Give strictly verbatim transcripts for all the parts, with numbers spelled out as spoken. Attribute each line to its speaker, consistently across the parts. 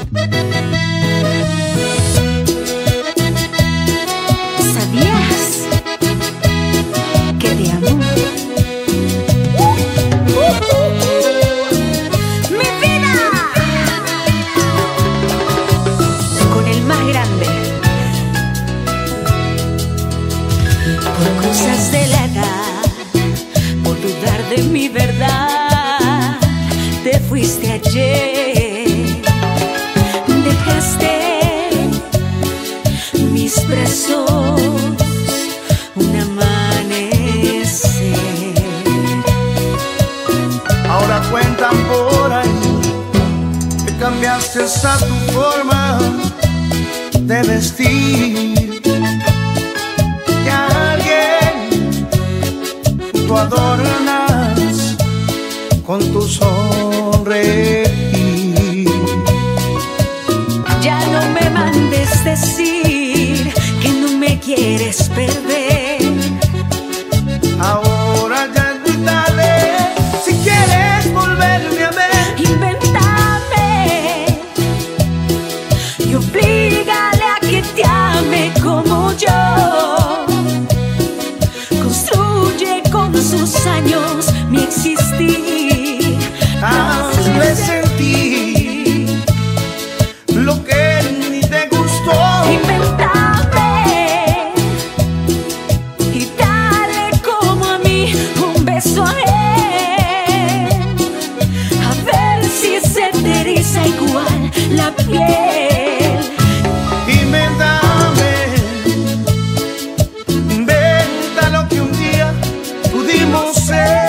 Speaker 1: ¿Sabías que te amo? ¡Mi vida! Con el más grande. Por cosas de la edad, por dudar de mi verdad, te fuiste ayer. Dejaste mis brazos un amanecer.
Speaker 2: Ahora cuentan por ahí que cambiaste a tu forma de vestir, que a alguien tú adornas con tu sonreír.
Speaker 1: Ya no me mandes decir que no me quieres perder.
Speaker 2: Ahora ya es tarde, si quieres volverme a ver,
Speaker 1: Invéntame y oblígale a que te ame como yo. Construye con sus años mi existir.
Speaker 2: hazle sentir lo que ni te gustó.
Speaker 1: Invéntame y dale como a mí un beso a él, a ver si se te eriza igual la piel.
Speaker 2: Invéntame, inventa lo que un día pudimos ser.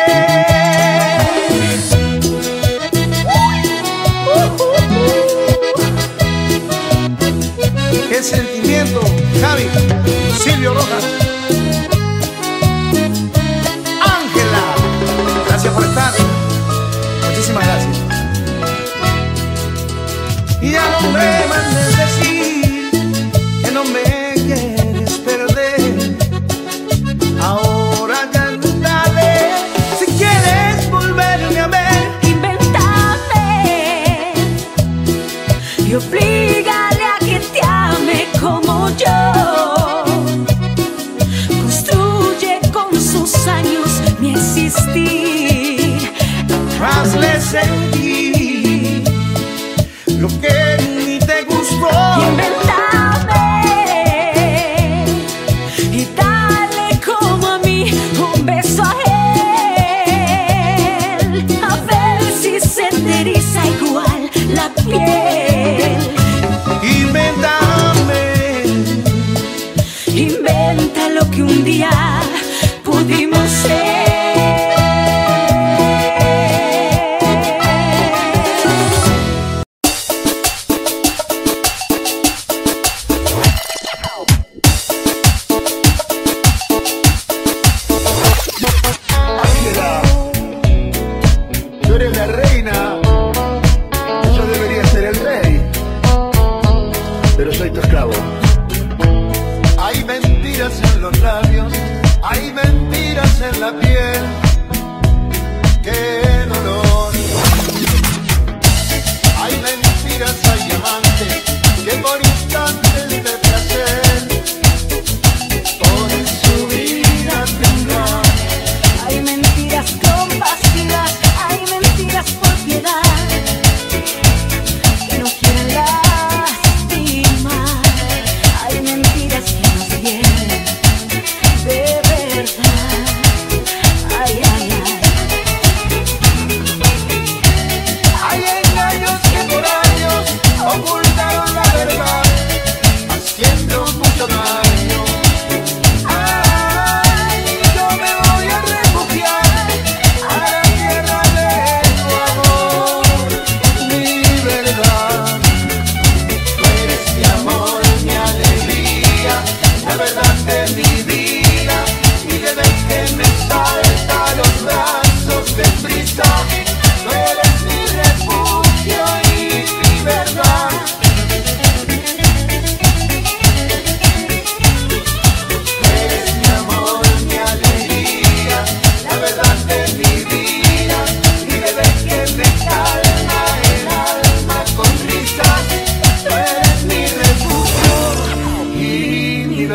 Speaker 2: Qué sentimiento, Javi, Silvio Rojas, Ángela, gracias por estar. Muchísimas gracias. Y ya no me mandes decir que no me quieres perder. Ahora ya no es tarde, si quieres volverme a ver.
Speaker 1: Invéntame y oblígale a que te ame como yo. Construye con sus años mi existir.
Speaker 2: Hazle sentir lo que ni te gustó.
Speaker 1: Invéntame y dale como a mí un beso a él, a ver si se te eriza igual la piel.
Speaker 2: Invéntame,
Speaker 1: Inventa lo que un día pudimos ser.
Speaker 2: Ángela, tú eres la reina, yo debería ser el rey, pero soy tu esclavo. Hay mentiras en los labios, hay mentiras en la piel, qué dolor. Hay mentiras, hay diamantes que por instantes de placer ponen su vida a temblar.
Speaker 1: Hay mentiras compasivas, hay mentiras por piedad, que no quieren lastimar. Hay mentiras que nos hieren de verdad. Ay, ay, ay.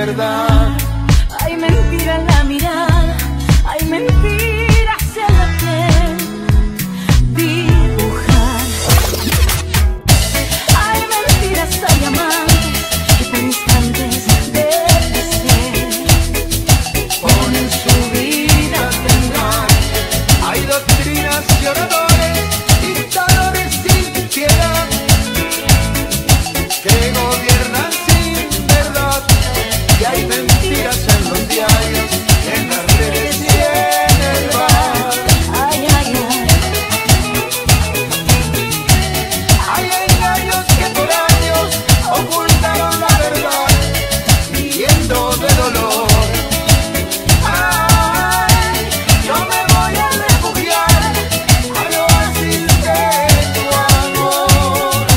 Speaker 2: verdad.
Speaker 1: Hay mentira en la mirada, hay mentiras en la piel. Dibujar. Hay mentiras, hay amantes que por instantes de placer
Speaker 2: Ponen su vida a temblar. Hay doctrinas y oradores, dictadores sin piedad, que gobiernan sin verdad. Y hay mentiras en los diarios, en las redes y en el bar.
Speaker 1: Ay, ay, ay.
Speaker 2: Hay engaños que por años ocultaron la verdad, viviendo de dolor. Ay, yo me voy a refugiar al oasis de tu amor.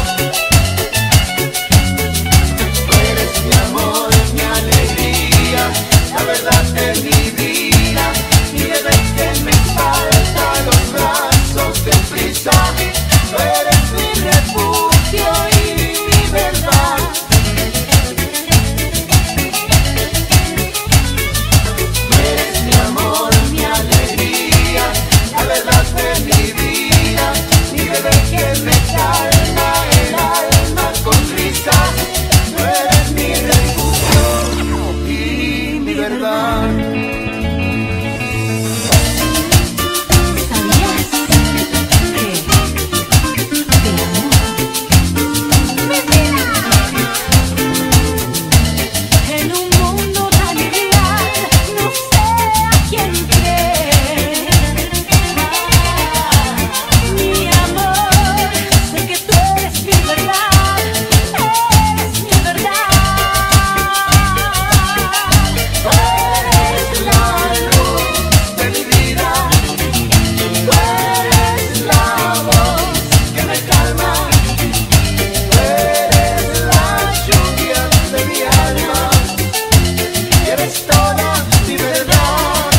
Speaker 2: Tú eres mi amor, mi alegría, la verdad de mi vida. Mi bebé que me salta a los brazos de prisa. Tú eres mi refugio y mi verdad. Tú eres mi amor, mi alegría, la verdad de mi vida. Mi bebé que me calma el alma con risa. Tú eres mi refugio y mi verdad.
Speaker 1: ¿Sabías que te amo? ¡Mi vida! En un mundo tan ideal, no sé a quién creer. Mi amor, sé que tú eres mi verdad, eres mi verdad.
Speaker 2: Tú eres la luz de mi vida. Tú eres la voz que me calma. Tú eres la lluvia de mi alma. Y eres toda mi verdad.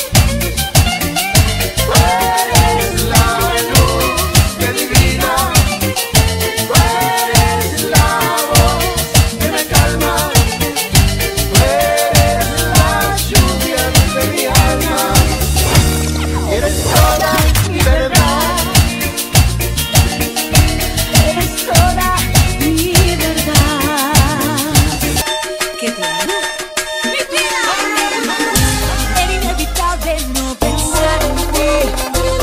Speaker 2: Tú eres la luz de mi vida. Tú eres la voz que me calma. Tú eres la lluvia de mi alma. Y eres toda mi verdad.
Speaker 1: Eres toda mi verdad. ¿Qué te amo? ¡Mi vida! Era inevitable no pensar en ti,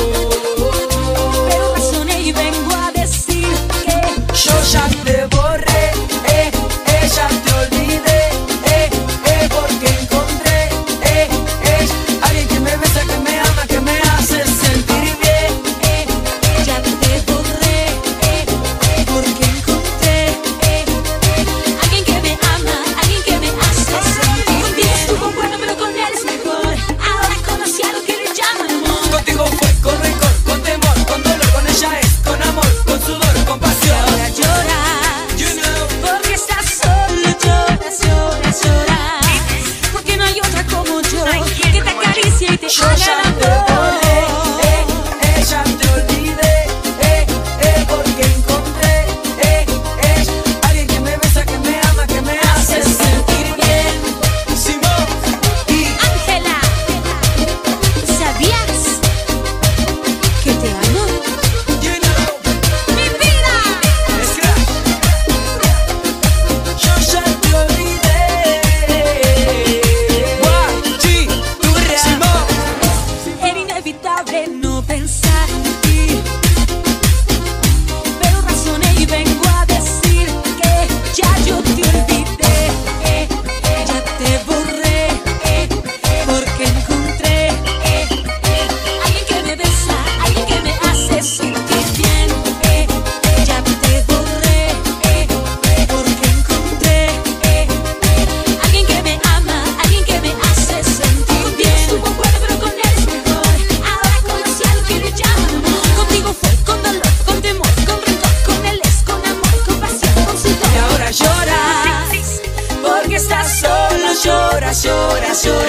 Speaker 1: pero razoné y vengo a decir que
Speaker 3: Yo ya te borré, eh, eh, ya te olvidé, eh, eh, porque encontré, eh, eh, alguien que me besa, que me ama, que me hace sentir bien.
Speaker 1: eh, ya te borré, eh, eh, porque encontré eh, eh, alguien que me ama, alguien que me hace sentir bien. Estuvo bueno, pero con él es mejor. Ahora conocí a lo que le llaman amor.
Speaker 3: Contigo fue con rencor, con temor, con dolor, con ella es, con amor, con sudor, con
Speaker 1: Y
Speaker 3: pasión.
Speaker 1: ahora lloras,
Speaker 3: You know,
Speaker 1: porque estás solo, lloras, lloras, lloras, porque no hay otra como yo, que te acaricie y te
Speaker 3: yo
Speaker 1: haga
Speaker 3: ya
Speaker 1: el
Speaker 3: te borré,
Speaker 1: amor.
Speaker 3: eh, eh, ya te olvidé, eh, eh, porque encontré, eh, eh, alguien que me besa, que me ama, que me hace sentir bien. Simón y
Speaker 1: Ángela, ¿sabías que te amo?
Speaker 3: you know,
Speaker 1: ¡Mi vida!
Speaker 3: es crack. Yo ya te olvidé. Guachi, Simón.
Speaker 1: Era inevitable no pensar en ti, pero razoné y vengo a decir que ya yo te olvidé, eh, eh, ya te borré, eh, eh, porque encontré eh, eh, alguien que me besa, alguien que me hace sentir bien, eh, eh, ya te borré, eh, eh, porque encontré eh, eh, alguien que me ama, alguien que me hace sentir bien. Estuvo bueno, pero con él es mejor. Ahora conocí a lo que le llaman amor. Contigo fue con dolor, con temor, con rencor, con él es, con amor, con pasión, con sudor.
Speaker 3: Y ahora lloras,
Speaker 1: porque estás solo, lloras, lloras, lloras.